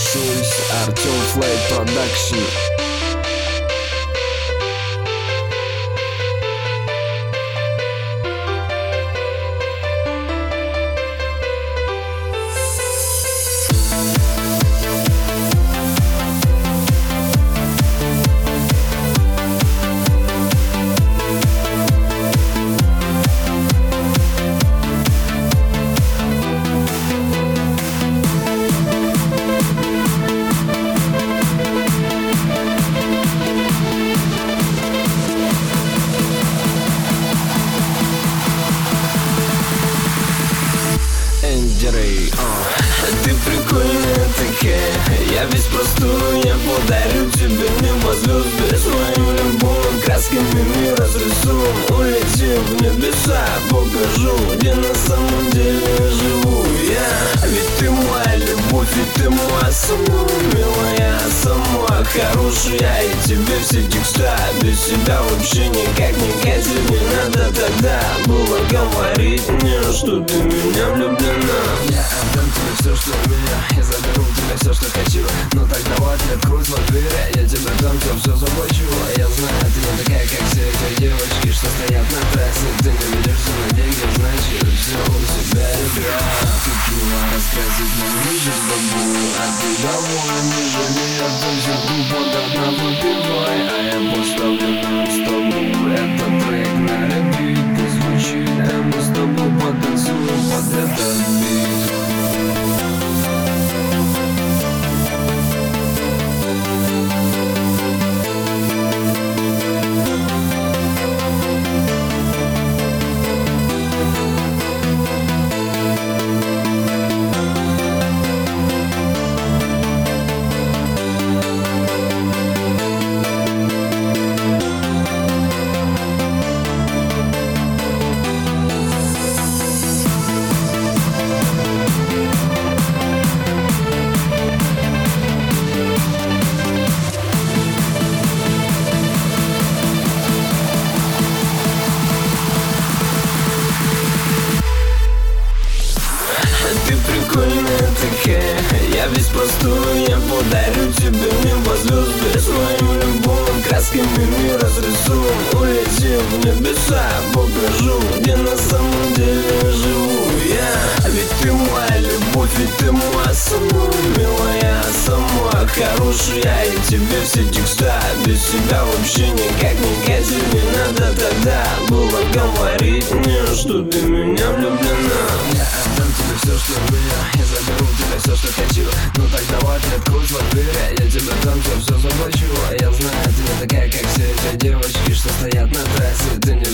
Подпишись, Артем Флейт Продакшн. Ты прикольная такая, я весь простую, я подарю тебе небо звезды. Свою любовь красками мира разрисуем, улетим в небеса, покажу, где на самом деле живу я. Ведь ты моя любовь, ведь ты моя самая милая, самая хорошая. И тебе все текста, без себя вообще никак не надо тогда было говорить мне, что ты меня влюблена. Я отдам тебе все, что у меня, я заберу у тебя все, что хочу. Ну так давай ты открой свой дверь, я тебе дам все заплачу. Я знаю, ты не такая, как все эти девочки, что стоят на трассе. Ты не ведешься на деньги, значит все у себя игра. Текила раскрасить на ниже бабу, а ты довольна, не жалей, отдам все под одного пивой. А я поставлю нам с тобой этот трек на репит. Пусть звучит, а мы с тобой потанцуем под этот бит. Я весь простой, я подарю тебе небо звезды. Свою любовь красками мир разрисуем, улетим в небеса, покажу, где на самом деле живу я. Ведь ты моя любовь, ведь ты моя самая милая, самая хорошая. И тебе все текста, без себя вообще никак не надо тогда было говорить мне, что ты меня влюблена. Я отдам тебе все, что у меня, я заберу у тебя все, что хочу. Ну так давай ты открой свой дверь, я тебе дам все заплачу. Я знаю, ты не такая, как все эти девочки, что стоят на трассе. Ты не